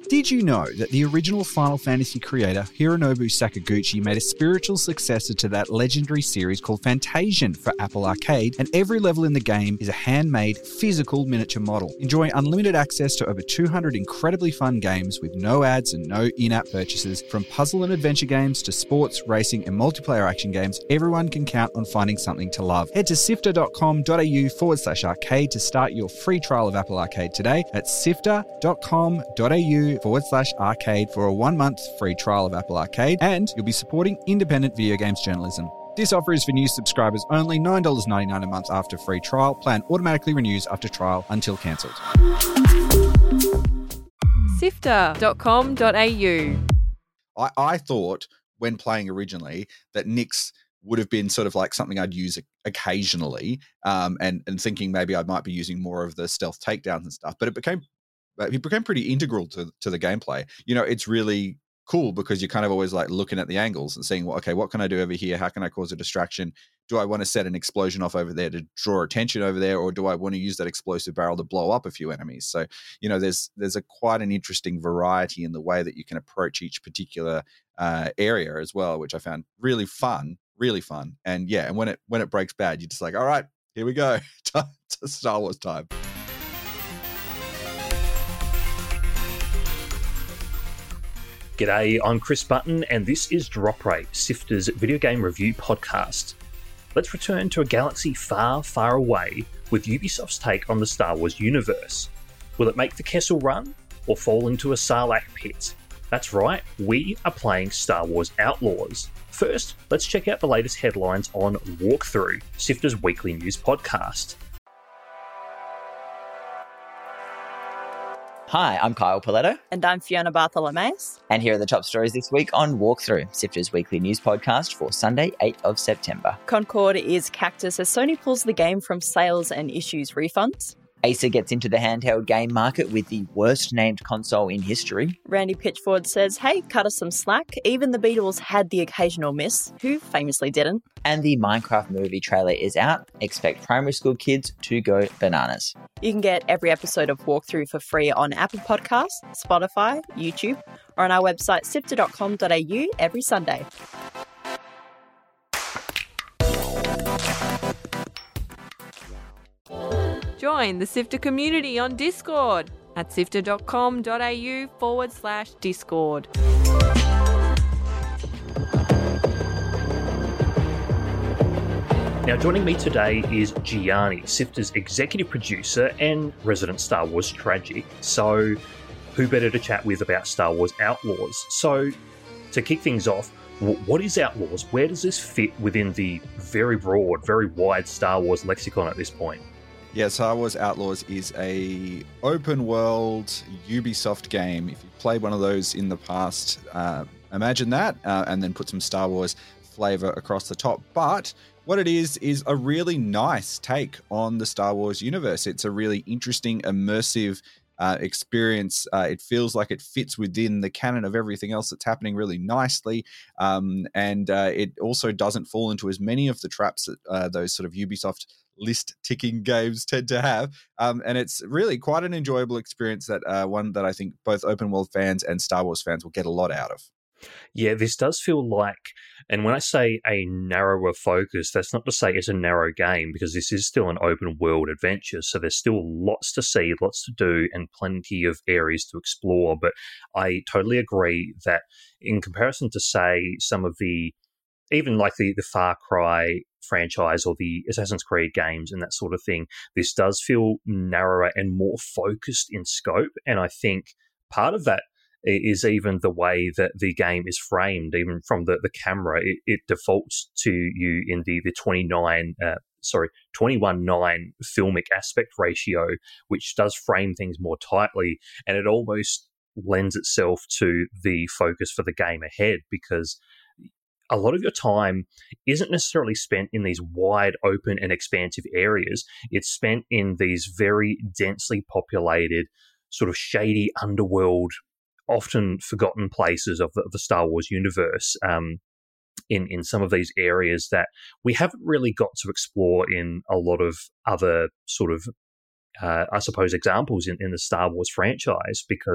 Did you know that the original Final Fantasy creator, Hironobu Sakaguchi, made a spiritual successor to that legendary series called Fantasian for Apple Arcade, and every level in the game is a handmade, physical miniature model. Enjoy unlimited access to over 200 incredibly fun games with no ads and no in-app purchases. From puzzle and adventure games to sports, racing, and multiplayer action games, everyone can count on finding something to love. Head to sifter.com.au/arcade to start your free trial of Apple Arcade today. That's sifter.com.au/arcade for a 1-month free trial of Apple Arcade, and you'll be supporting independent video games journalism. This offer is for new subscribers only, $9.99 a month after free trial. Plan automatically renews after trial until cancelled. Sifter.com.au. I thought when playing originally that Nyx would have been sort of like something I'd use occasionally, and thinking maybe I might be using more of the stealth takedowns and stuff, but it became pretty integral to the gameplay. You know, it's really cool because you're kind of always like looking at the angles and seeing, well, okay, what can I do over here? How can I cause a distraction? Do I want to set an explosion off over there to draw attention over there, or do I want to use that explosive barrel to blow up a few enemies? So, you know, there's quite an interesting variety in the way that you can approach each particular area as well, which I found really fun. And yeah, and when it breaks bad, you're just like, all right, here we go. Star Wars time. G'day, I'm Chris Button, and this is Drop Rate, Sifter's video game review podcast. Let's return to a galaxy far, far away with Ubisoft's take on the Star Wars universe. Will it make the Kessel Run, or fall into a Sarlacc pit? That's right, we are playing Star Wars Outlaws. First, let's check out the latest headlines on Walkthrough, Sifter's weekly news podcast. Hi, I'm Kyle Paletto. And I'm Fiona Bartholomeus. And here are the top stories this week on Walkthrough, Sifter's weekly news podcast for Sunday, 8th of September. Concord is cactus as Sony pulls the game from sales and issues refunds. Acer gets into the handheld game market with the worst named console in history. Randy Pitchford says, hey, cut us some slack. Even the Beatles had the occasional miss, who famously didn't. And the Minecraft movie trailer is out. Expect primary school kids to go bananas. You can get every episode of Walkthrough for free on Apple Podcasts, Spotify, YouTube, or on our website sifter.com.au every Sunday. Join the Sifter community on Discord at sifter.com.au/Discord. Now, joining me today is Gianni, Sifter's executive producer and resident Star Wars tragic. So, who better to chat with about Star Wars Outlaws? So, to kick things off, what is Outlaws? Where does this fit within the very broad, very wide Star Wars lexicon at this point? Yeah, Star Wars Outlaws is a open world Ubisoft game. If you've played one of those in the past, imagine that, and then put some Star Wars flavor across the top. But what it is a really nice take on the Star Wars universe. It's a really interesting, immersive experience. It feels like it fits within the canon of everything else that's happening really nicely. And it also doesn't fall into as many of the traps that those sort of Ubisoft list-ticking games tend to have. And it's really quite an enjoyable experience, that one that I think both open world fans and Star Wars fans will get a lot out of. Yeah, this does feel like, and when I say a narrower focus, that's not to say it's a narrow game, because this is still an open world adventure. So there's still lots to see, lots to do, and plenty of areas to explore. But I totally agree that in comparison to, say, some of the, even like the Far Cry franchise or the Assassin's Creed games and that sort of thing, this does feel narrower and more focused in scope. And I think part of that is even the way that the game is framed, even from the camera. It defaults to you in the 21:9 filmic aspect ratio, which does frame things more tightly, and it almost lends itself to the focus for the game ahead, because a lot of your time isn't necessarily spent in these wide open and expansive areas. It's spent in these very densely populated, sort of shady underworld, often forgotten places of the Star Wars universe, in some of these areas that we haven't really got to explore in a lot of other sort of, I suppose, examples in the Star Wars franchise, because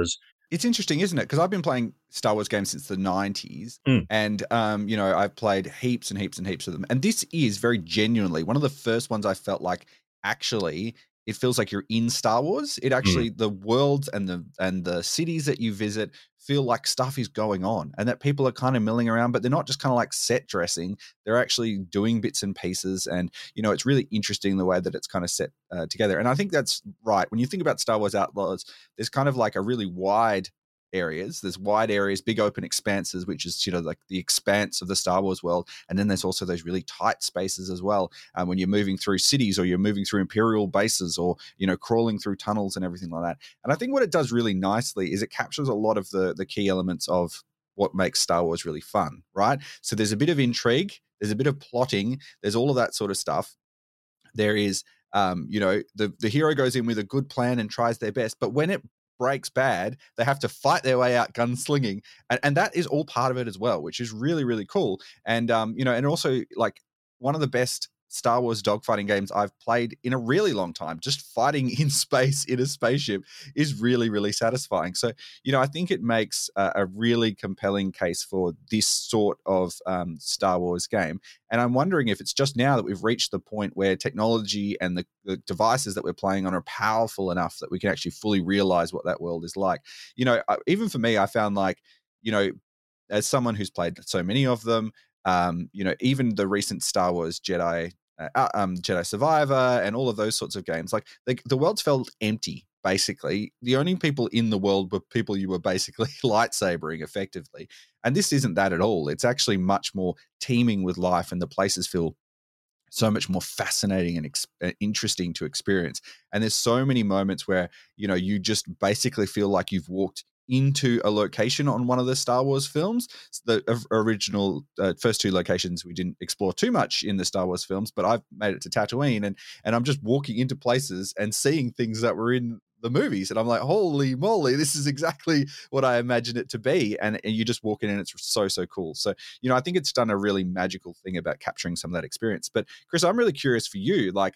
It's interesting, isn't it? Because I've been playing Star Wars games since the 90s, and I've played heaps and heaps and heaps of them. And this is very genuinely one of the first ones I felt like actually it feels like you're in Star Wars. It actually the worlds and the cities that you visit feel like stuff is going on, and that people are kind of milling around, but they're not just kind of like set dressing. They're actually doing bits and pieces, and it's really interesting the way that it's kind of set together. And I think that's right. When you think about Star Wars Outlaws, there's kind of like a really wide areas. There's wide areas, big open expanses, which is like the expanse of the Star Wars world, and then there's also those really tight spaces as well. When you're moving through cities, or you're moving through Imperial bases, or crawling through tunnels and everything like that. And I think what it does really nicely is it captures a lot of the key elements of what makes Star Wars really fun, right? So there's a bit of intrigue, there's a bit of plotting, there's all of that sort of stuff. There is, the hero goes in with a good plan and tries their best, but when it breaks bad, they have to fight their way out gunslinging, and that is all part of it as well, which is really, really cool. And and also like one of the best Star Wars dogfighting games I've played in a really long time. Just fighting in space in a spaceship is really, really satisfying. So, I think it makes a really compelling case for this sort of Star Wars game. And I'm wondering if it's just now that we've reached the point where technology and the devices that we're playing on are powerful enough that we can actually fully realize what that world is like. Even for me, I found like, as someone who's played so many of them, even the recent Star Wars Jedi Survivor and all of those sorts of games, like the worlds felt empty. Basically, the only people in the world were people you were basically lightsabering effectively. And this isn't that at all. It's actually much more teeming with life, and the places feel so much more fascinating and interesting to experience. And there's so many moments where, you just basically feel like you've walked into a location on one of the Star Wars films. The original first two locations we didn't explore too much in the Star Wars films, but I've made it to Tatooine, and I'm just walking into places and seeing things that were in the movies, and I'm like, holy moly, this is exactly what I imagined it to be. And you just walk in and it's so cool. So I think it's done a really magical thing about capturing some of that experience. But Chris, I'm really curious for you, like,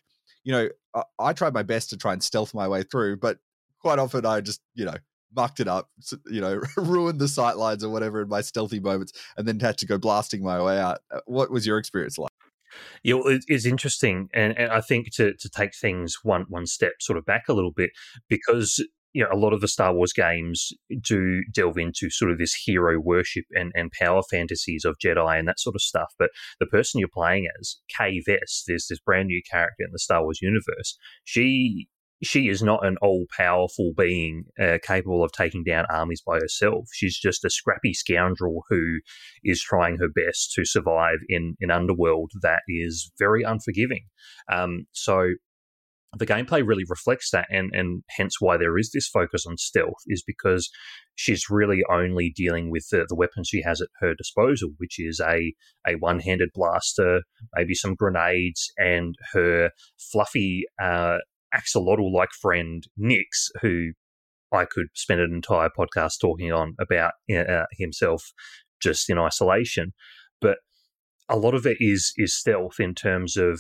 I tried my best to try and stealth my way through, but quite often I just mucked it up, ruined the sight lines or whatever in my stealthy moments, and then had to go blasting my way out. What was your experience like? Yeah, well, it's interesting, and I think to take things one step sort of back a little bit, because a lot of the Star Wars games do delve into sort of this hero worship and power fantasies of Jedi and that sort of stuff. But the person you're playing as, Kay Vess, there's this brand new character in the Star Wars universe. She is not an all-powerful being capable of taking down armies by herself. She's just a scrappy scoundrel who is trying her best to survive in an underworld that is very unforgiving. So the gameplay really reflects that, and hence why there is this focus on stealth, is because she's really only dealing with the weapons she has at her disposal, which is a one-handed blaster, maybe some grenades, and her fluffy axolotl-like friend Nix, who I could spend an entire podcast talking on about himself just in isolation. But a lot of it is stealth in terms of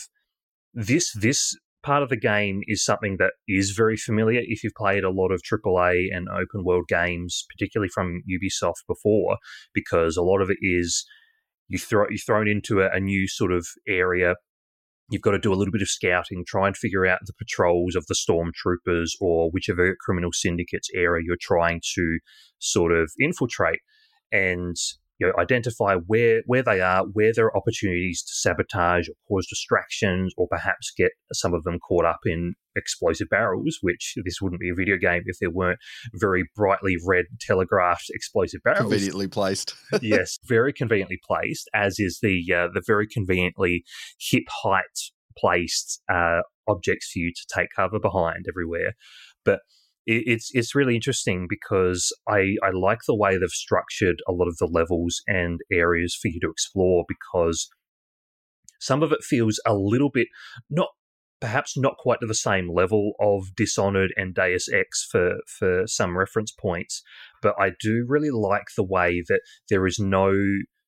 this part of the game is something that is very familiar if you've played a lot of AAA and open world games, particularly from Ubisoft before, because a lot of it is you're thrown into a new sort of area. You've got to do a little bit of scouting, try and figure out the patrols of the stormtroopers or whichever criminal syndicate's area you're trying to sort of infiltrate, and identify where they are, where there are opportunities to sabotage or cause distractions, or perhaps get some of them caught up in explosive barrels, which this wouldn't be a video game if there weren't very brightly red telegraphed explosive barrels. Conveniently placed. Yes, very conveniently placed, as is the very conveniently hip height placed objects for you to take cover behind everywhere. But it's really interesting because I like the way they've structured a lot of the levels and areas for you to explore, because some of it feels a little bit perhaps not quite to the same level of Dishonored and Deus Ex for some reference points, but I do really like the way that there is no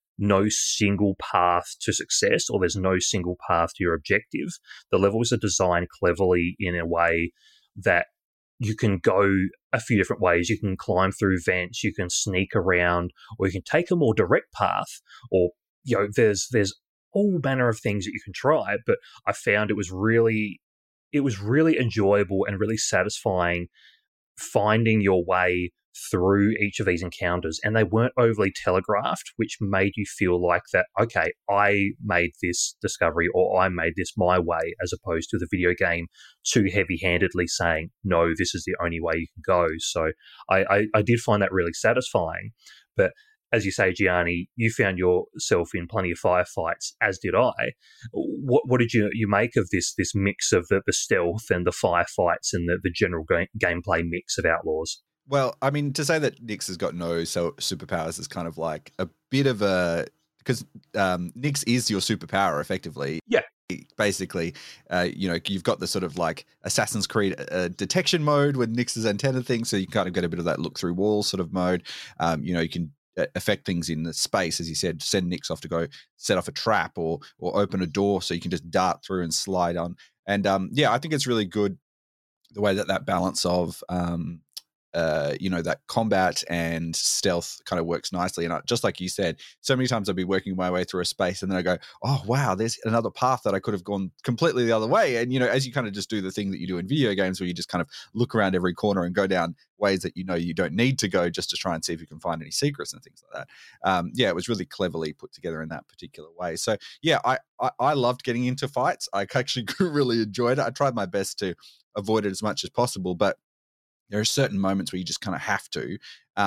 single path to success, or there's no single path to your objective. The levels are designed cleverly in a way that you can go a few different ways. You can climb through vents, you can sneak around, or you can take a more direct path, or there's all manner of things that you can try. But I found it was really enjoyable and really satisfying finding your way through each of these encounters, and they weren't overly telegraphed, which made you feel like that, okay, I made this discovery or I made this my way, as opposed to the video game too heavy-handedly saying, no, this is the only way you can go. So I did find that really satisfying. But as you say, Gianni, you found yourself in plenty of firefights, as did I. What did you make of this mix of the stealth and the firefights and the general gameplay mix of Outlaws? Well, I mean, to say that Nyx has got no superpowers is kind of like a bit of a... Because Nyx is your superpower, effectively. Yeah. Basically, you've got the sort of like Assassin's Creed detection mode with Nyx's antenna thing, so you kind of get a bit of that look through walls sort of mode. You can affect things in the space, as you said, send Nyx off to go set off a trap or open a door so you can just dart through and slide on. And I think it's really good the way that balance of that combat and stealth kind of works nicely. And just like you said, so many times I'd be working my way through a space and then I go, oh, wow, there's another path that I could have gone completely the other way. And, as you kind of just do the thing that you do in video games where you just kind of look around every corner and go down ways that you don't need to go just to try and see if you can find any secrets and things like that. It was really cleverly put together in that particular way. So, I loved getting into fights. I actually really enjoyed it. I tried my best to avoid it as much as possible, but there are certain moments where you just kind of have to.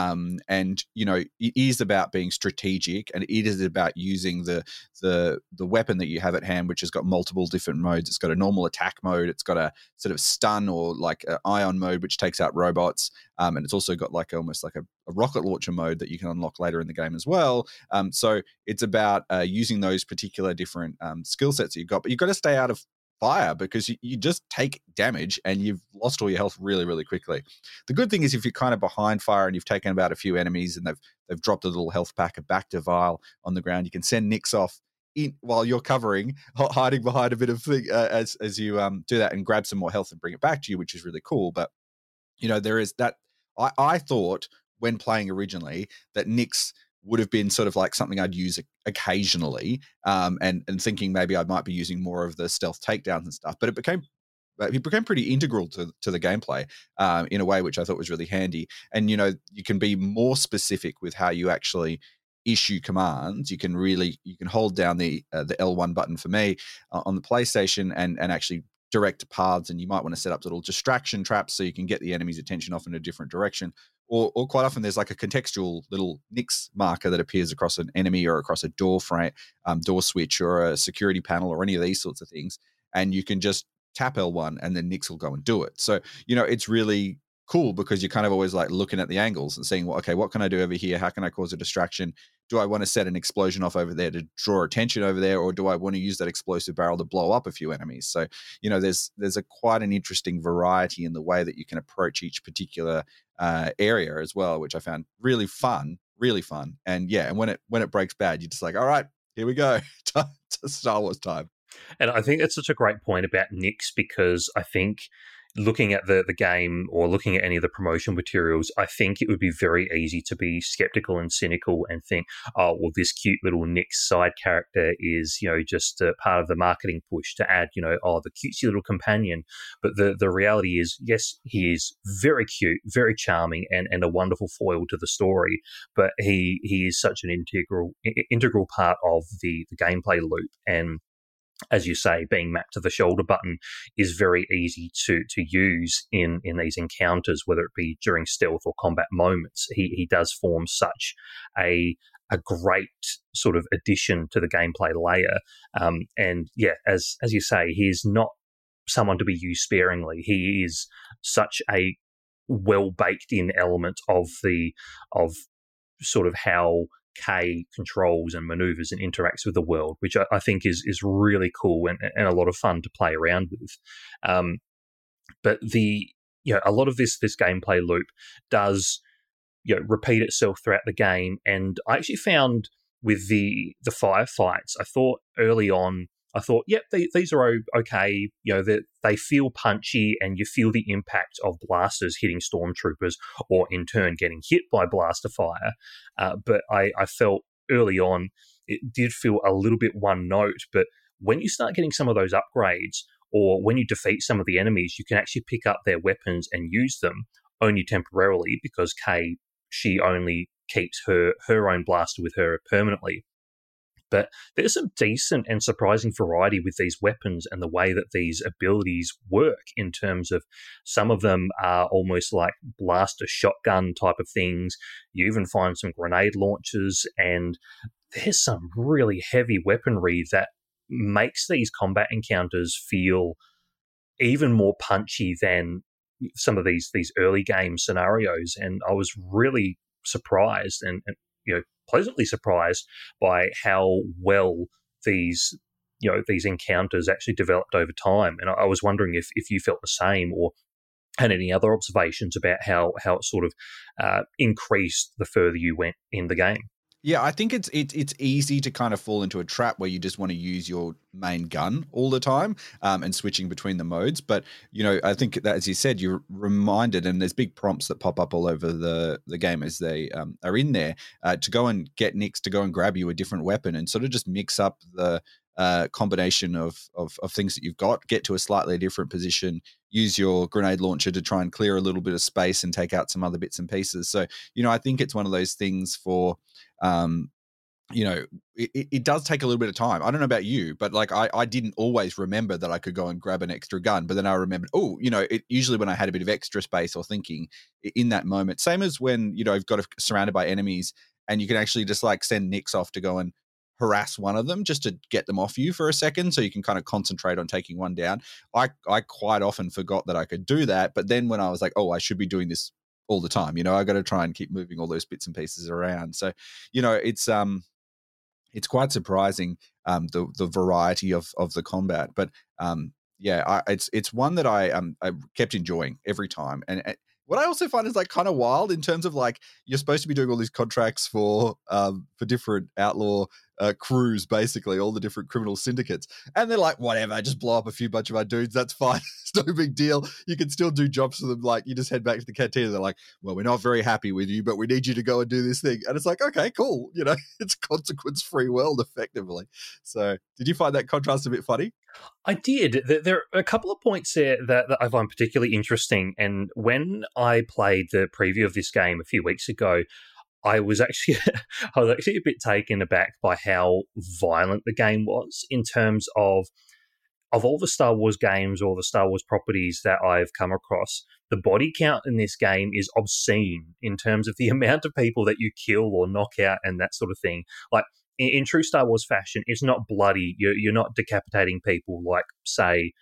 It is about being strategic, and it is about using the weapon that you have at hand, which has got multiple different modes. It's got a normal attack mode. It's got a sort of stun or like an ion mode, which takes out robots. And it's also got like almost like a rocket launcher mode that you can unlock later in the game as well. So it's about using those particular different skill sets that you've got, but you've got to stay out of fire because you just take damage and you've lost all your health really, really quickly. The good thing is if you're kind of behind fire and you've taken about a few enemies and they've dropped a little health pack, a Bacta vial on the ground, you can send Nyx off while you're covering, hiding behind a bit of thing as you do that and grab some more health and bring it back to you, which is really cool. But there is that. I thought when playing originally that Nyx would have been sort of like something I'd use occasionally, and thinking maybe I might be using more of the stealth takedowns and stuff. But it became pretty integral to the gameplay in a way which I thought was really handy. And you can be more specific with how you actually issue commands. You can hold down the L1 button for me on the PlayStation and actually direct paths, and you might want to set up little distraction traps so you can get the enemy's attention off in a different direction. Or quite often there's like a contextual little Nyx marker that appears across an enemy or across a door frame, door switch or a security panel or any of these sorts of things. And you can just tap L1 and then Nyx will go and do it. So, it's really cool because you're kind of always like looking at the angles and seeing, well, okay, what can I do over here? How can I cause a distraction? Do I want to set an explosion off over there to draw attention over there? Or do I want to use that explosive barrel to blow up a few enemies? So, there's quite an interesting variety in the way that you can approach each particular area as well, which I found really fun. And and when it breaks bad, you're just like, all right, here we go. Star Wars time. And I think that's such a great point about Nyx, because I think looking at the game or looking at any of the promotion materials, I think it would be very easy to be skeptical and cynical and think, oh, well, this cute little Nyx side character is, just a part of the marketing push to add, the cutesy little companion. But the reality is, yes, he is very cute, very charming, and a wonderful foil to the story. But he is such an integral part of the gameplay loop. And as you say, being mapped to the shoulder button is very easy to use in these encounters, whether it be during stealth or combat moments. He does form such a great sort of addition to the gameplay layer. As you say, he is not someone to be used sparingly. He is such a well-baked-in element of sort of how Kay controls and maneuvers and interacts with the world, which I think is really cool and a lot of fun to play around with. But a lot of this gameplay loop does repeat itself throughout the game, and I actually found with the firefights, I thought early on I thought, yep, these are okay. They feel punchy, and you feel the impact of blasters hitting stormtroopers, or in turn getting hit by blaster fire. But I felt early on it did feel a little bit one note. But when you start getting some of those upgrades, or when you defeat some of the enemies, you can actually pick up their weapons and use them only temporarily, because Kay, she only keeps her own blaster with her permanently. But there's some decent and surprising variety with these weapons and the way that these abilities work, in terms of some of them are almost like blaster shotgun type of things. You even find some grenade launchers, and there's some really heavy weaponry that makes these combat encounters feel even more punchy than some of these early game scenarios. And I was really surprised and pleasantly surprised by how well these encounters actually developed over time. And I was wondering if you felt the same, or had any other observations about how it sort of increased the further you went in the game. Yeah, I think it's easy to kind of fall into a trap where you just want to use your main gun all the time, and switching between the modes. But, I think that, as you said, you're reminded, and there's big prompts that pop up all over the game as they are in there, to go and get Nix to go and grab you a different weapon, and sort of just mix up the combination of things that you've got, get to a slightly different position, use your grenade launcher to try and clear a little bit of space and take out some other bits and pieces. So, I think it's one of those things for, it does take a little bit of time. I don't know about you, but like I didn't always remember that I could go and grab an extra gun, but then I remembered, usually when I had a bit of extra space or thinking in that moment, same as when, you've got surrounded by enemies and you can actually just like send Nix off to go and harass one of them just to get them off you for a second, so you can kind of concentrate on taking one down. I quite often forgot that I could do that, but then when I was like, I should be doing this all the time, I got to try and keep moving all those bits and pieces around. So, it's quite surprising, the variety of the combat. But it's one that I kept enjoying every time. And what I also find is like kind of wild in terms of like, you're supposed to be doing all these contracts for different outlaw crews, basically all the different criminal syndicates, and they're like, whatever, just blow up a bunch of our dudes, that's fine. It's no big deal. You can still do jobs for them. Like, you just head back to the cantina. They're like, well, we're not very happy with you, but we need you to go and do this thing. And it's like, okay, cool. It's consequence-free world effectively. So did you find that contrast a bit funny? I did. There are a couple of points there that I find particularly interesting. And when I played the preview of this game a few weeks ago, I was actually a bit taken aback by how violent the game was, in terms of all the Star Wars games or the Star Wars properties that I've come across. The body count in this game is obscene in terms of the amount of people that you kill or knock out and that sort of thing. Like, in true Star Wars fashion, it's not bloody. You're not decapitating people like, say,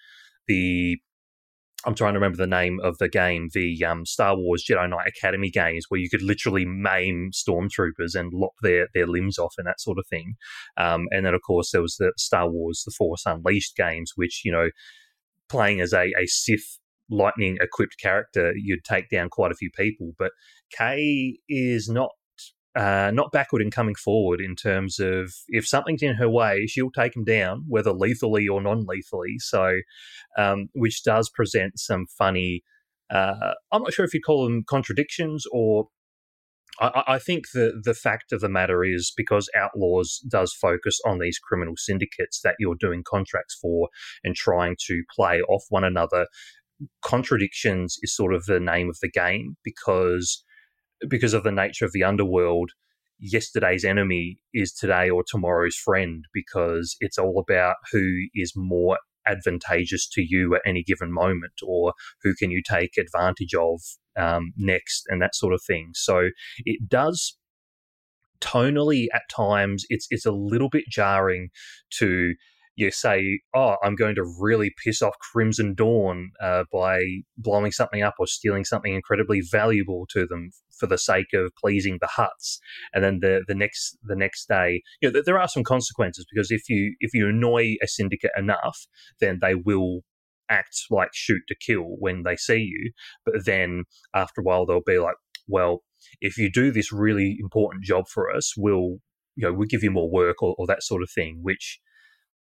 I'm trying to remember the name of the game, the Star Wars Jedi Knight Academy games, where you could literally maim stormtroopers and lop their limbs off and that sort of thing. And then, of course, there was the Star Wars The Force Unleashed games, which, playing as a Sith lightning-equipped character, you'd take down quite a few people. But Kay is not backward in coming forward, in terms of if something's in her way, she'll take them down, whether lethally or non-lethally. So, which does present some funny, I'm not sure if you call them contradictions, or I think the fact of the matter is, because Outlaws does focus on these criminal syndicates that you're doing contracts for and trying to play off one another, contradictions is sort of the name of the game, because of the nature of the underworld. Yesterday's enemy is today or tomorrow's friend, because it's all about who is more advantageous to you at any given moment, or who can you take advantage of next, and that sort of thing. So it does, tonally at times, it's a little bit jarring to say, I'm going to really piss off Crimson Dawn by blowing something up or stealing something incredibly valuable to them for the sake of pleasing the Hutts. And then the next day, there are some consequences, because if you annoy a syndicate enough, then they will act like shoot to kill when they see you. But then after a while, they'll be like, well, if you do this really important job for us, we'll give you more work, or that sort of thing, which,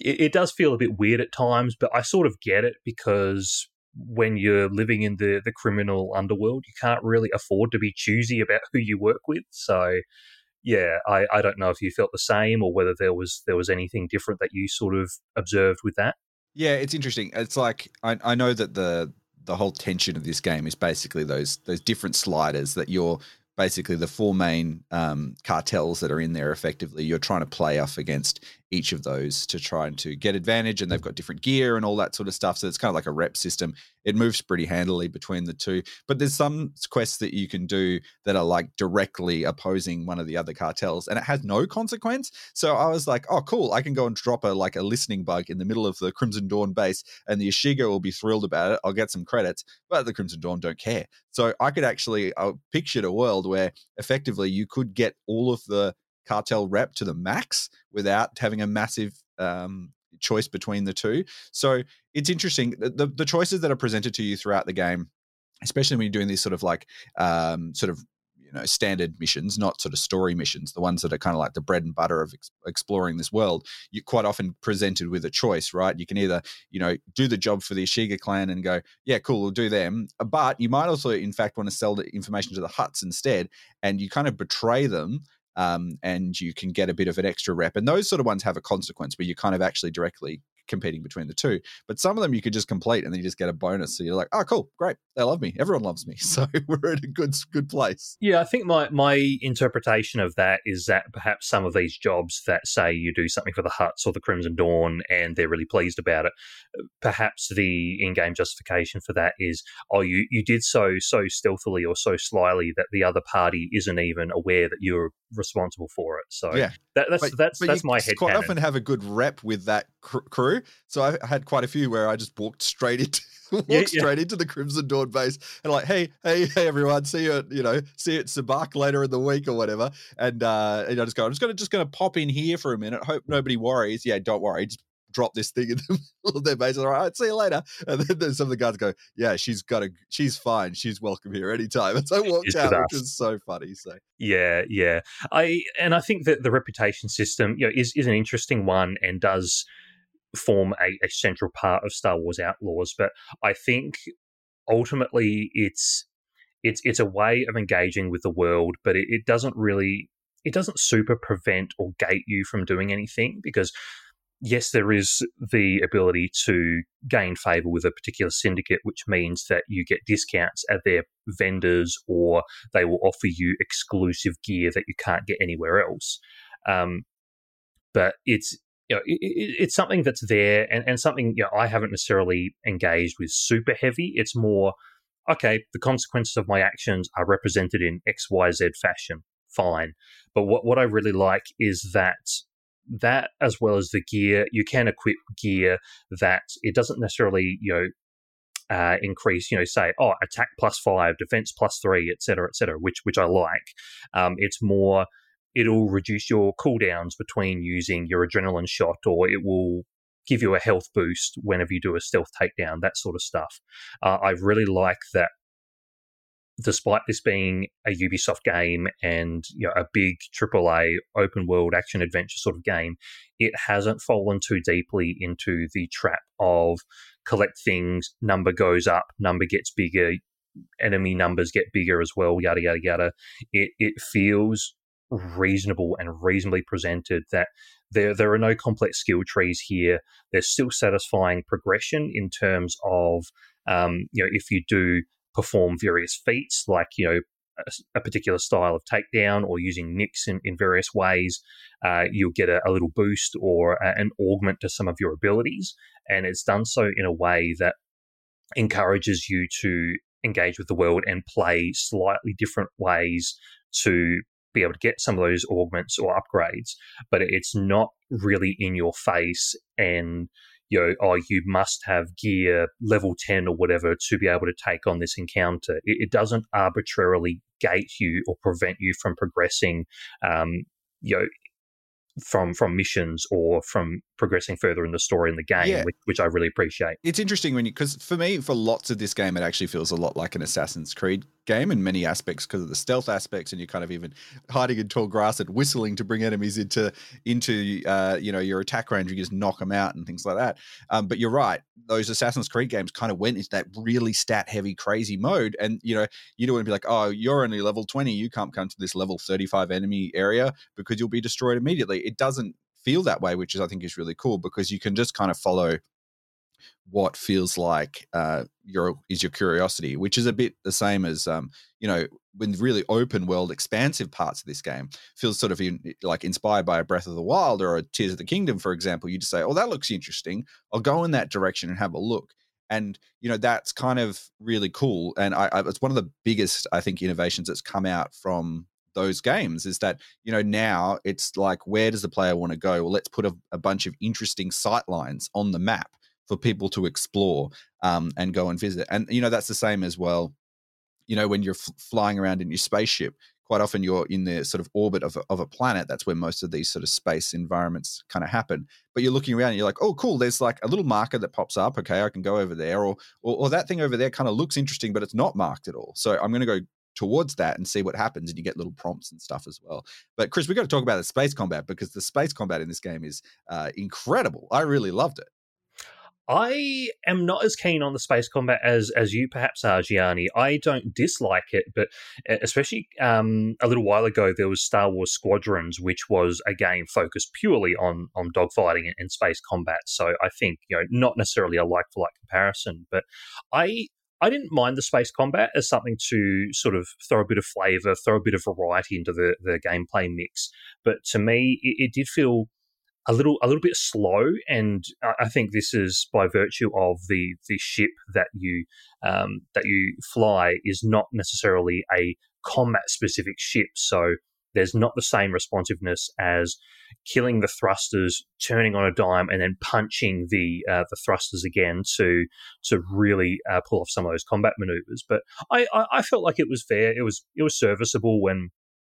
it does feel a bit weird at times, but I sort of get it because when you're living in the criminal underworld, you can't really afford to be choosy about who you work with. So, yeah, I don't know if you felt the same or whether there was anything different that you sort of observed with that. Yeah, it's interesting. It's like I know that the whole tension of this game is basically those different sliders that you're basically the four main cartels that are in there. Effectively, you're trying to play off against each of those to try and to get advantage, and they've got different gear and all that sort of stuff. So it's kind of like a rep system. It moves pretty handily between the two, but there's some quests that you can do that are like directly opposing one of the other cartels, and it has no consequence. So I was like, oh, cool. I can go and drop a listening bug in the middle of the Crimson Dawn base, and the Ashiga will be thrilled about it. I'll get some credits, but the Crimson Dawn don't care. So I could actually pictured a world where effectively you could get all of the cartel rep to the max without having a massive choice between the two. So it's interesting. The choices that are presented to you throughout the game, especially when you're doing these sort of like standard missions, not sort of story missions, the ones that are kind of like the bread and butter of exploring this world, you're quite often presented with a choice, right? You can either, do the job for the Ashiga clan and go, yeah, cool, we'll do them. But you might also, in fact, want to sell the information to the Hutts instead, and you kind of betray them. And you can get a bit of an extra rep. And those sort of ones have a consequence where you're kind of actually directly competing between the two. But some of them you could just complete and then you just get a bonus. So you're like, oh, cool, great. They love me. Everyone loves me. So we're in a good place. Yeah, I think my interpretation of that is that perhaps some of these jobs that say you do something for the Hutts or the Crimson Dawn and they're really pleased about it, perhaps the in-game justification for that is, oh, you did so stealthily or so slyly that the other party isn't even aware that you're responsible for it. So yeah, that's my head. Quite often have a good rep with that crew. So I had quite a few where I just walked straight into the Crimson Dawn base and like, hey everyone, see you at Sabak later in the week or whatever. And I just go, I'm just gonna pop in here for a minute. Hope nobody worries. Yeah, don't worry. Just drop this thing in the middle of their base. All right, see you later. And then some of the guys go, yeah, she's fine. She's welcome here anytime. And so I walked out, which was so funny. So yeah. I think that the reputation system, is an interesting one and does form a central part of Star Wars Outlaws. But I think ultimately it's a way of engaging with the world, but it doesn't super prevent or gate you from doing anything, because yes, there is the ability to gain favor with a particular syndicate, which means that you get discounts at their vendors or they will offer you exclusive gear that you can't get anywhere else. But it's something that's there and something I haven't necessarily engaged with super heavy. It's more, okay, the consequences of my actions are represented in XYZ fashion. Fine. But what I really like is that as well as the gear, you can equip gear that it doesn't necessarily, increase, say, attack +5, defense +3, et cetera, which I like. It's more, it'll reduce your cooldowns between using your adrenaline shot, or it will give you a health boost whenever you do a stealth takedown, that sort of stuff. I really like that despite this being a Ubisoft game and a big AAA open world action adventure sort of game, it hasn't fallen too deeply into the trap of collect things, number goes up, number gets bigger, enemy numbers get bigger as well, yada, yada, yada. It feels reasonable and reasonably presented, that there are no complex skill trees here. There's still satisfying progression in terms of, if you do perform various feats, like, a particular style of takedown or using nicks in various ways, you'll get a little boost or an augment to some of your abilities. And it's done so in a way that encourages you to engage with the world and play slightly different ways to be able to get some of those augments or upgrades. But it's not really in your face and, you must have gear level 10 or whatever to be able to take on this encounter. It doesn't arbitrarily gate you or prevent you from progressing, from missions or from progressing further in the story in the game, Yeah. which I really appreciate. It's interesting because for me, for lots of this game, it actually feels a lot like an Assassin's Creed game in many aspects because of the stealth aspects, and you're kind of even hiding in tall grass and whistling to bring enemies into your attack range. You just knock them out and things like that. But you're right; those Assassin's Creed games kind of went into that really stat heavy, crazy mode, and you don't want to be like, oh, you're only level 20, you can't come to this level 35 enemy area because you'll be destroyed immediately. It doesn't feel that way, which I think is really cool because you can just kind of follow what feels like your curiosity, which is a bit the same as when really open world, expansive parts of this game feels sort of like inspired by a Breath of the Wild or a Tears of the Kingdom, for example. You just say, oh, that looks interesting, I'll go in that direction and have a look. And that's kind of really cool. And it's one of the biggest, I think, innovations that's come out from those games is that now it's like, where does the player want to go? Well, let's put a bunch of interesting sight lines on the map for people to explore and go and visit. And that's the same as well. When you're flying around in your spaceship, quite often you're in the sort of orbit of a planet. That's where most of these sort of space environments kind of happen. But you're looking around and you're like, oh, cool, there's like a little marker that pops up. Okay, I can go over there. Or that thing over there kind of looks interesting, but it's not marked at all. So I'm going to go towards that and see what happens, and you get little prompts and stuff as well. But Chris, we've got to talk about the space combat because the space combat in this game is incredible. I really loved it. I am not as keen on the space combat as you perhaps are, Gianni. I don't dislike it, but especially a little while ago, there was Star Wars Squadrons, which was a game focused purely on dogfighting and space combat. So I think, not necessarily a like-for-like comparison, but I didn't mind the space combat as something to sort of throw a bit of flavour, throw a bit of variety into the gameplay mix. But to me, it did feel a little bit slow, and I think this is by virtue of the ship that you fly is not necessarily a combat specific ship, so there's not the same responsiveness as killing the thrusters, turning on a dime, and then punching the thrusters again to really pull off some of those combat maneuvers. But I felt like it was fair. It was serviceable when.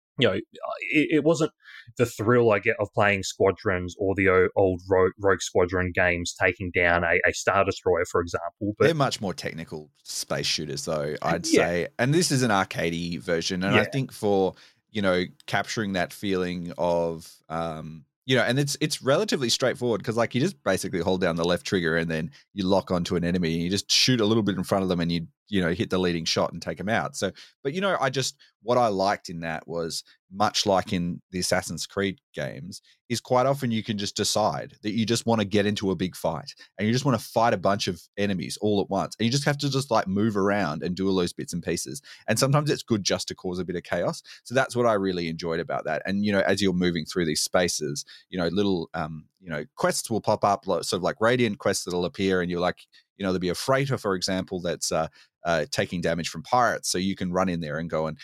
It wasn't the thrill I get of playing Squadrons or the old Rogue Squadron games, taking down a Star Destroyer, for example. But they're much more technical space shooters, though, I'd say. And this is an arcadey version. And I think for, capturing that feeling of, and it's relatively straightforward because, like, you just basically hold down the left trigger and then you lock onto an enemy and you just shoot a little bit in front of them and you hit the leading shot and take them out. So, but what I liked in that was, much like in the Assassin's Creed games, is quite often you can just decide that you just want to get into a big fight and you just want to fight a bunch of enemies all at once. And you just have to just like move around and do all those bits and pieces. And sometimes it's good just to cause a bit of chaos. So that's what I really enjoyed about that. And, as you're moving through these spaces, little, quests will pop up, sort of like radiant quests that'll appear, and you're like, there'll be a freighter, for example, that's taking damage from pirates. So you can run in there and go and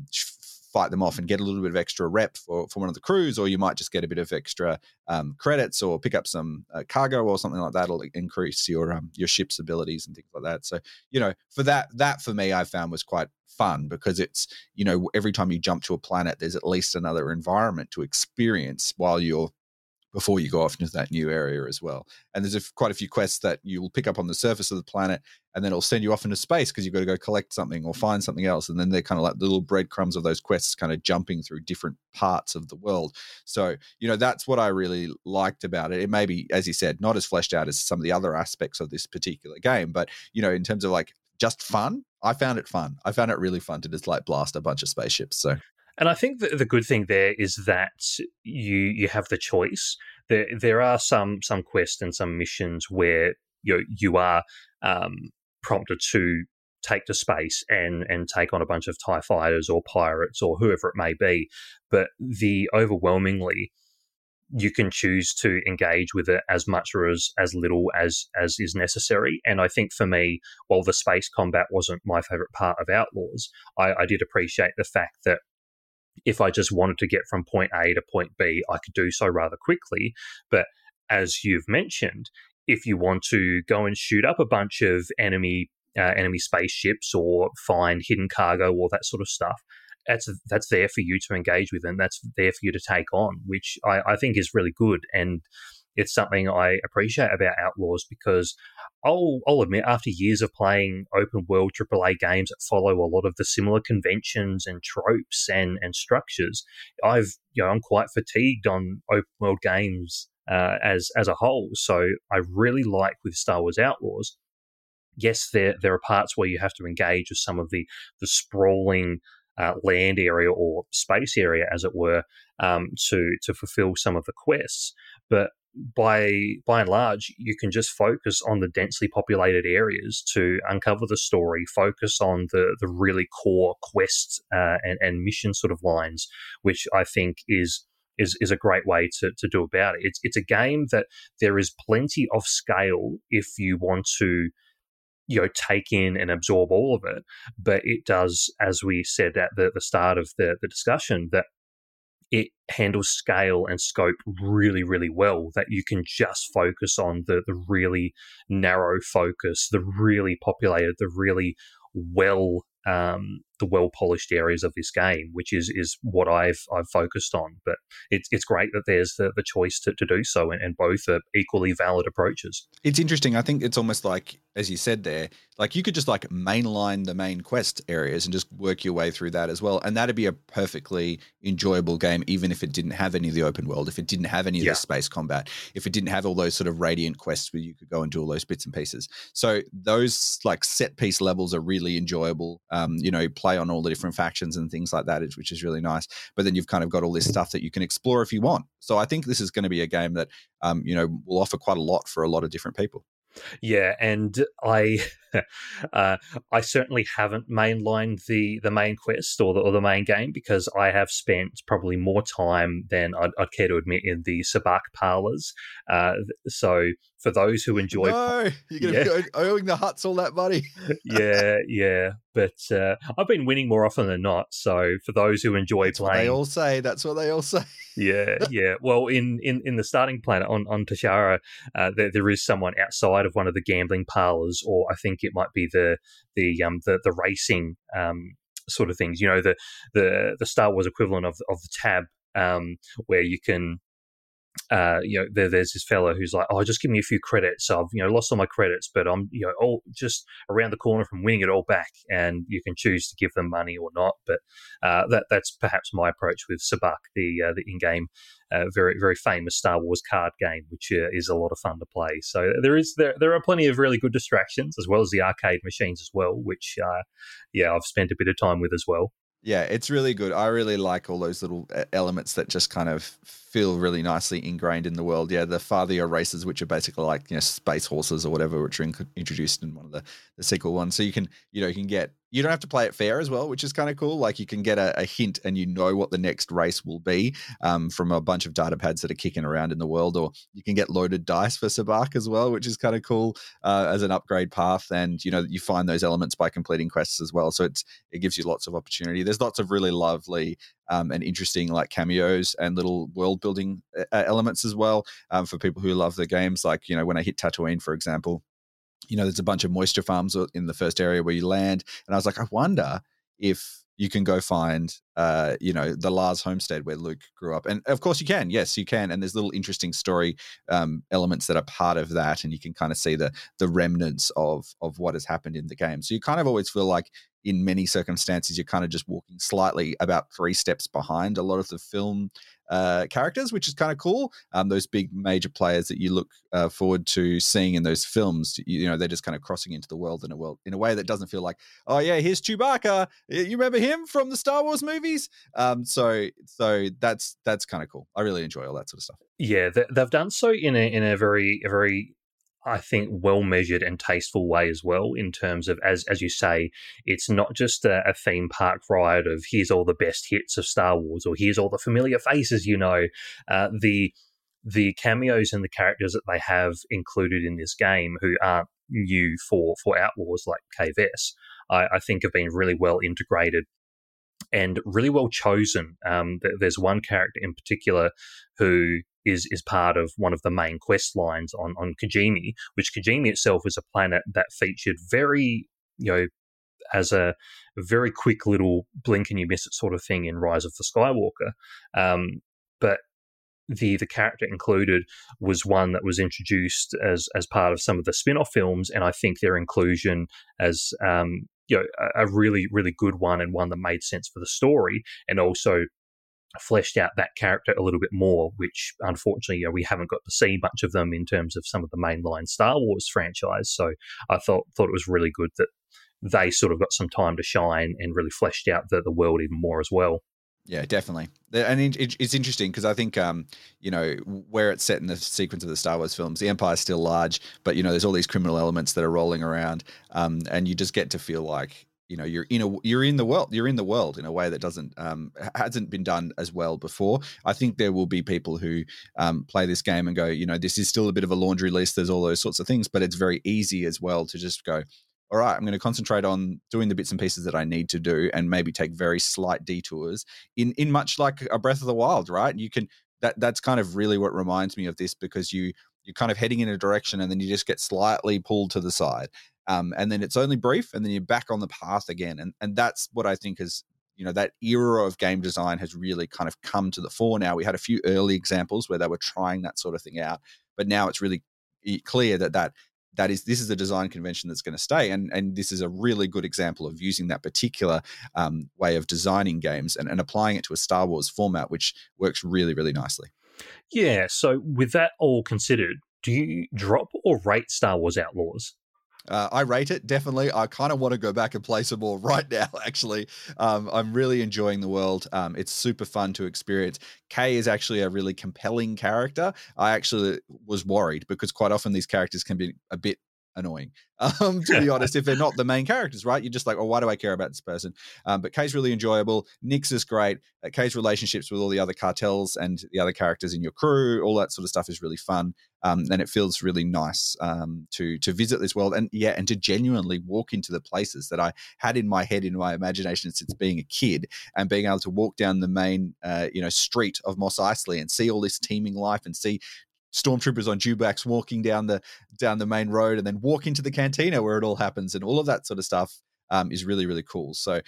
fight them off and get a little bit of extra rep for one of the crews, or you might just get a bit of extra credits or pick up some cargo or something like that. It'll increase your ship's abilities and things like that. So, for that for me, I found was quite fun because it's, every time you jump to a planet, there's at least another environment to experience before you go off into that new area as well. And there's quite a few quests that you will pick up on the surface of the planet, and then it'll send you off into space because you've got to go collect something or find something else. And then they're kind of like little breadcrumbs of those quests kind of jumping through different parts of the world. So, that's what I really liked about it. It may be, as you said, not as fleshed out as some of the other aspects of this particular game, but, in terms of like just fun, I found it fun. I found it really fun to just like blast a bunch of spaceships. So. And I think that the good thing there is that you have the choice. There are some quests and some missions where you are prompted to take to space and take on a bunch of TIE fighters or pirates or whoever it may be. But overwhelmingly, you can choose to engage with it as much or as little as is necessary. And I think for me, while the space combat wasn't my favorite part of Outlaws, I did appreciate the fact that if I just wanted to get from point A to point B, I could do so rather quickly. But as you've mentioned, if you want to go and shoot up a bunch of enemy spaceships or find hidden cargo or that sort of stuff, that's there for you to engage with, and that's there for you to take on, which I think is really good. And it's something I appreciate about Outlaws, because I'll admit, after years of playing open world AAA games that follow a lot of the similar conventions and tropes and structures, I'm quite fatigued on open world games as a whole. So I really like with Star Wars Outlaws. Yes, there are parts where you have to engage with some of the sprawling land area or space area, as it were, to fulfill some of the quests. But by and large, you can just focus on the densely populated areas to uncover the story, focus on the really core quest and mission sort of lines, which I think is a great way to do about it. It's a game that there is plenty of scale if you want to take in and absorb all of it. But it does, as we said at the start of the discussion, that it handles scale and scope really, really well, that you can just focus on the really narrow focus, the really populated, the really well-polished areas of this game, which is what I've focused on. But it's great that there's the choice to do so, and both are equally valid approaches. It's interesting. I think it's almost like, as you said there, like you could just like mainline the main quest areas and just work your way through that as well. And that'd be a perfectly enjoyable game, even if it didn't have any of the open world, if it didn't have any of the space combat, if it didn't have all those sort of radiant quests where you could go and do all those bits and pieces. So those like set piece levels are really enjoyable. Play on all the different factions and things like that, which is really nice. But then you've kind of got all this stuff that you can explore if you want. So I think this is going to be a game that, will offer quite a lot for a lot of different people. Yeah, and I certainly haven't mainlined the main quest or the main game, because I have spent probably more time than I'd care to admit in the Sabacc parlors. So for those who enjoy, you're going to be owing the Hutts all that money. yeah. But I've been winning more often than not. So for those who enjoy playing, that's what they all say. Yeah. Well, in the starting planet on Tashara, there is someone outside of one of the gambling parlors, or I think it might be the racing sort of things. The Star Wars equivalent of the tab, where you can. There's this fella who's like, oh, just give me a few credits. I've lost all my credits, but I'm all just around the corner from winning it all back, and you can choose to give them money or not. But that's perhaps my approach with Sabacc, the in-game, very very famous Star Wars card game, which is a lot of fun to play. So there are plenty of really good distractions, as well as the arcade machines as well, which I've spent a bit of time with as well. Yeah, it's really good. I really like all those little elements that just kind of feel really nicely ingrained in the world. Yeah, the Farthia races, which are basically like space horses or whatever, which are introduced in one of the sequel ones. So you can you don't have to play it fair as well, which is kind of cool. Like you can get a hint and what the next race will be from a bunch of data pads that are kicking around in the world, or you can get loaded dice for Sabacc as well, which is kind of cool as an upgrade path. And you find those elements by completing quests as well. So it gives you lots of opportunity. There's lots of really lovely and interesting like cameos and little world building elements as well for people who love the games. Like when I hit Tatooine, for example, there's a bunch of moisture farms in the first area where you land. And I was like, I wonder if you can go find, the Lars homestead where Luke grew up. And of course you can. Yes, you can. And there's little interesting story elements that are part of that. And you can kind of see the remnants of what has happened in the game. So you kind of always feel like in many circumstances, you're kind of just walking slightly about 3 steps behind a lot of the film characters, which is kind of cool. Those big major players that you look forward to seeing in those films, they're just kind of crossing into the world in a way that doesn't feel like, oh yeah, here's Chewbacca. You remember him from the Star Wars movies? So that's kind of cool. I really enjoy all that sort of stuff. Yeah, they've done so in a very I think well-measured and tasteful way as well, in terms of, as you say, it's not just a theme park ride of here's all the best hits of Star Wars or here's all the familiar faces, the cameos and the characters that they have included in this game who aren't new for Outlaws, like Cave S, I think have been really well integrated and really well chosen. There's one character in particular who is part of one of the main quest lines on Kijimi, which Kijimi itself is a planet that featured very, as a very quick little blink and you miss it sort of thing in Rise of the Skywalker. But the character included was one that was introduced as part of some of the spin-off films, and I think their inclusion as a really, really good one, and one that made sense for the story, and also fleshed out that character a little bit more, which unfortunately we haven't got to see much of them in terms of some of the mainline Star Wars franchise. So I thought it was really good that they sort of got some time to shine and really fleshed out the world even more as well. Yeah, definitely. And it's interesting because I think, where it's set in the sequence of the Star Wars films, the Empire's still large, but, there's all these criminal elements that are rolling around, and you just get to feel like, you're in the world in a way that hasn't been done as well before. I think there will be people who play this game and go, this is still a bit of a laundry list. There's all those sorts of things, but it's very easy as well to just go, all right, I'm going to concentrate on doing the bits and pieces that I need to do, and maybe take very slight detours in much like a Breath of the Wild, right? You can that's kind of really what reminds me of this, because you're kind of heading in a direction and then you just get slightly pulled to the side. And then it's only brief, and then you're back on the path again. And that's what I think is, that era of game design has really kind of come to the fore now. We had a few early examples where they were trying that sort of thing out, but now it's really clear that this is a design convention that's going to stay. And this is a really good example of using that particular way of designing games and applying it to a Star Wars format, which works really, really nicely. Yeah, so with that all considered, do you drop or rate Star Wars Outlaws? I rate it, definitely. I kind of want to go back and play some more right now, actually. I'm really enjoying the world. It's super fun to experience. Kay is actually a really compelling character. I actually was worried because quite often these characters can be a bit annoying, to be honest, if they're not the main characters, right? You're just like, oh, why do I care about this person? But Kay's really enjoyable. Nix is great. Kay's relationships with all the other cartels and the other characters in your crew, all that sort of stuff is really fun. And it feels really nice to visit this world and to genuinely walk into the places that I had in my head, in my imagination since being a kid, and being able to walk down the main street of Mos Eisley and see all this teeming life and see stormtroopers on dewbacks walking down the main road, and then walk into the cantina where it all happens, and all of that sort of stuff is really, really cool. So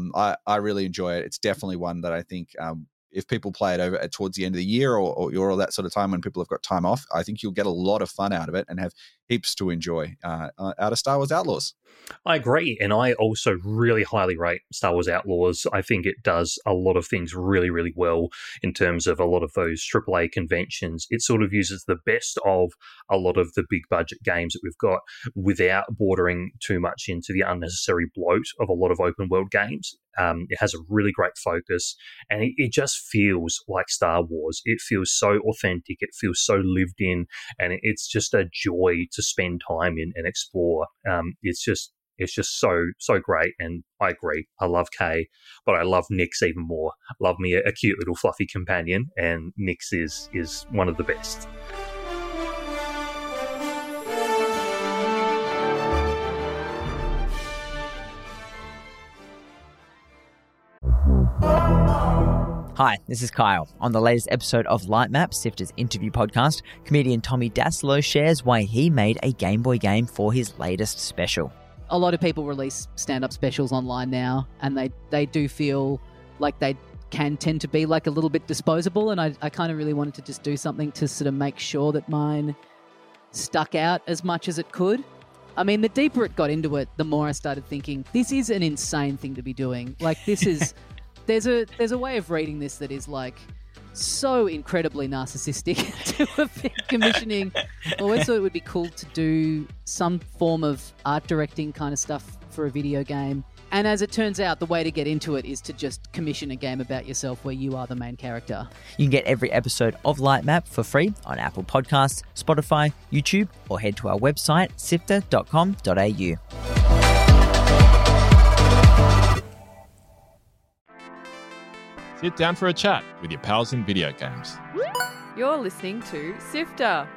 I really enjoy it. It's definitely one that I think if people play it over towards the end of the year or all that sort of time when people have got time off, I think you'll get a lot of fun out of it and have heaps to enjoy out of Star Wars Outlaws. I agree, and I also really highly rate Star Wars Outlaws. I think it does a lot of things really, really well in terms of a lot of those AAA conventions. It sort of uses the best of a lot of the big budget games that we've got without bordering too much into the unnecessary bloat of a lot of open world games. It has a really great focus, and it just feels like Star Wars. It feels so authentic. It feels so lived in, and it's just a joy to spend time in and explore. It's just so great, and I agree. I love Kay, but I love Nix even more. Love me a cute little fluffy companion, and Nix is one of the best. Hi, this is Kyle. On the latest episode of Light Map, Sifter's interview podcast, comedian Tommy Daslow shares why he made a Game Boy game for his latest special. A lot of people release stand-up specials online now, and they do feel like they can tend to be like a little bit disposable, and I kind of really wanted to just do something to sort of make sure that mine stuck out as much as it could. I mean, the deeper it got into it, the more I started thinking, this is an insane thing to be doing. Like, this is... There's a way of reading this that is like so incredibly narcissistic to have been commissioning. I always thought it would be cool to do some form of art directing kind of stuff for a video game. And as it turns out, the way to get into it is to just commission a game about yourself where you are the main character. You can get every episode of Light Map for free on Apple Podcasts, Spotify, YouTube, or head to our website, sifter.com.au. Sit down for a chat with your pals in video games. You're listening to Sifter.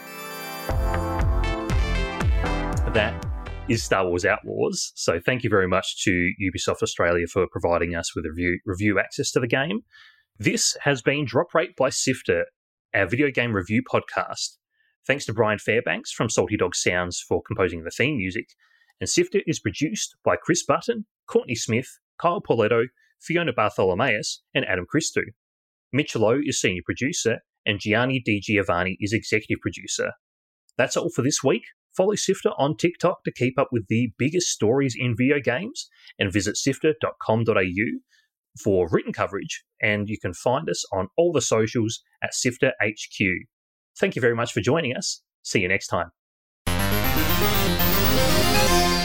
That is Star Wars Outlaws. So thank you very much to Ubisoft Australia for providing us with review access to the game. This has been Drop Rate by Sifter, our video game review podcast. Thanks to Brian Fairbanks from Salty Dog Sounds for composing the theme music. And Sifter is produced by Chris Button, Courtney Smith, Kyle Pauletto, Fiona Bartholomaeus, and Adam Christou. Mitchell O is senior producer, and Gianni Di Giovanni is executive producer. That's all for this week. Follow Sifter on TikTok to keep up with the biggest stories in video games, and visit sifter.com.au for written coverage, and you can find us on all the socials at Sifter HQ. Thank you very much for joining us. See you next time.